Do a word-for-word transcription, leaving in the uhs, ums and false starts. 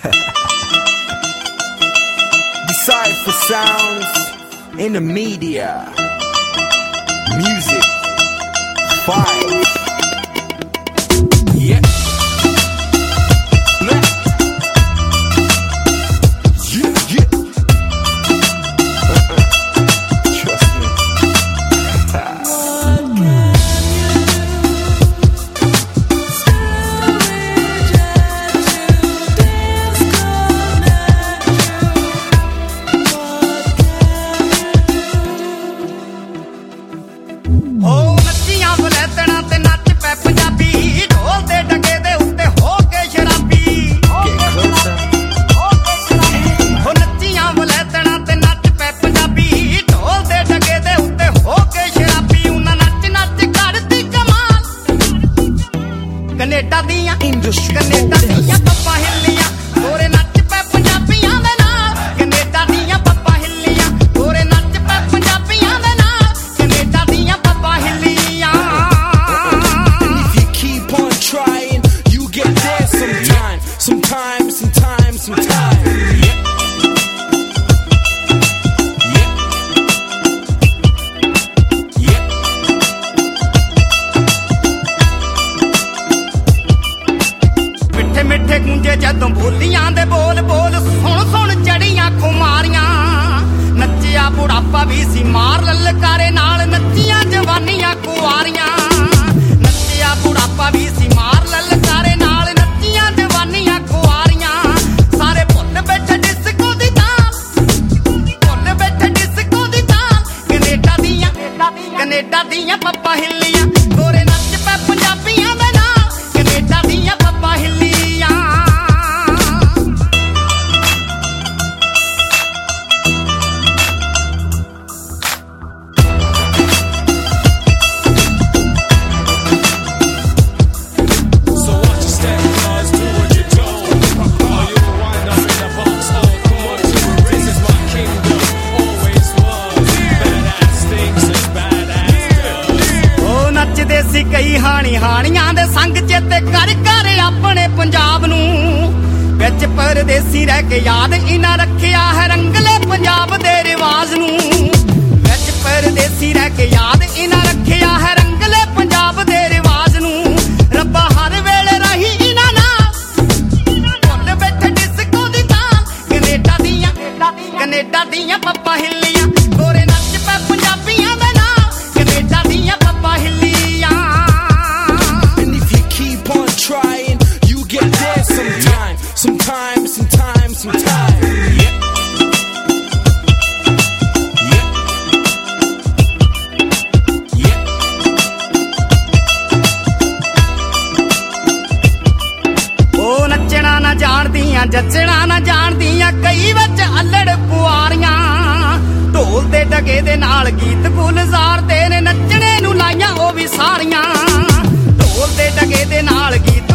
Decipher sounds in the media. Music. Five. Yeah. Yeah, yeah. Trust me. Canada ਦੀਆਂ Canada ਦੀਆਂ ਪੱਪਾਂ ਹਿੱਲੀਆਂ ਗੋਰੇ ਨੱਚ ਪੈ ਪੰਜਾਬੀਆਂ ਦੇ ਨਾਲ ਕਨੇਡਾ ਦੀਆਂ ਪੱਪਾਂ ਹਿੱਲੀਆਂ ਗੋਰੇ ਨੱਚ ਪੈ ਪੰਜਾਬੀਆਂ ਦੇ ਨਾਲ ਕਨੇਡਾ ਦੀਆਂ ਪੱਪਾਂ ਹਿੱਲੀਆਂ If you keep on trying, you get there sometime, sometime, sometime, sometime. Yeah. Yeah. ਮਿੱਠੇ ਮਿੱਠੇ ਗੂੰਜੇ ਜਦੋਂ ਬੋਲੀਆਂ ਦੇ ਬੋਲ ਬੋਲ ਸੁਣ ਸੁਣ ਚੜੀਆਂ ਖੁਮਾਰੀਆਂ ਨੱਚਿਆ ਬੁਢਾਪਾ ਵੀ ਸੀ ਮਾਰ ਲਲਕਾਰੇ ਨਾਲ ਨੱਚੀਆਂ ਜਵਾਨੀਆਂ ਕੁਆਰੀਆਂ ਨੱਚਿਆ ਬੁਢਾਪਾ ਵੀ ਸੀ ਮਾਰ ਲਲਕਾਰੇ ਨਾਲ ਨੱਚੀਆਂ ਜਵਾਨੀਆਂ ਕੁਆਰੀਆਂ ਸਾਰੇ ਭੁੱਲ ਬੈਠੇ ਡਿਸਕੋ ਦੀ ਤਾਲ ਭੁੱਲ ਬੈਠੇ ਡਿਸਕੋ ਦੀ ਤਾਲ ਕਨੇਡਾ ਦੀਆਂ ਕਨੇਡਾ ਦੀਆਂ ਪੱਪਾਂ ਹਿੱਲੀਆਂ ਗੋਰੇ ਨੱਚ ਪੈ ਪੰਜਾਬੀਆਂ ਦੇ ਨਾਲ ਕਨੇਡਾ ਦੀਆਂ ਪੱਪਾਂ ਹਿੱਲੀਆਂ ਸੀ ਕਈ ਹਾਣੀ ਹਾਣੀਆਂ ਦੇ ਸੰਗ ਚੇਤੇ ਕਰ ਕਰ ਆਪਣੇ ਪੰਜਾਬ ਨੂੰ ਵਿੱਚ ਪਰਦੇਸੀ ਰਹਿ ਕੇ ਯਾਦ ਇਨਾ ਰੱਖਿਆ ਹੈ ਰੰਗਲੇ ਪੰਜਾਬ ਦੇ ਰਿਵਾਜ ਨੂੰ ਵਿੱਚ ਪਰਦੇਸੀ ਰਹਿ ਕੇ ਯਾਦ ਇਨਾ ਰੱਖਿਆ ਹੈ ਰੰਗਲੇ ਪੰਜਾਬ ਦੇ ਰਿਵਾਜ ਨੂੰ ਰੱਬਾ ਹਰ ਵੇਲੇ ਰਹੀ ਇਨਾ ਨਾਲ ਭੁੱਲ ਬੈਠੇ ਡਿਸਕੋ ਦੀ ਤਾਲ ਕਨੇਡਾ ਦੀਆਂ ਕਨੇਡਾ ਦੀਆਂ ਪੱਪਾਂ ਹਿੱਲੀਆਂ ਗੋਰੇ ਨੱਚ ਪੈ ਪੰਜਾਬੀਆਂ ਦੇ ਨਾਲ ਕਨੇਡਾ ਦੀਆਂ ਪੱਪਾਂ ਹਿੱਲੀਆਂ trying, you get there sometime, sometime, sometime, sometime. Yeah. Yeah. Yeah. ਉਹ ਨੱਚਣਾ ਨਾ ਜਾਣਦੀਆਂ ਜੱਚਣਾ ਨਾ ਜਾਣਦੀਆਂ ਕਈ ਵਿੱਚ ਅੱਲੜ ਪੁਆਰੀਆਂ ਢੋਲ ਦੇ ਡਗੇ ਦੇ ਨਾਲ ਗੀਤ ਗੁਲਜ਼ਾਰਦੇ ਨੇ ਨੱਚਣੇ ਨੂੰ ਲਾਈਆਂ ਉਹ ਵੀ ਸਾਰੀਆਂ ਢੋਲ ਦੇ ਡਗੇ ਦੇ ਨਾਲ ਗੀਤ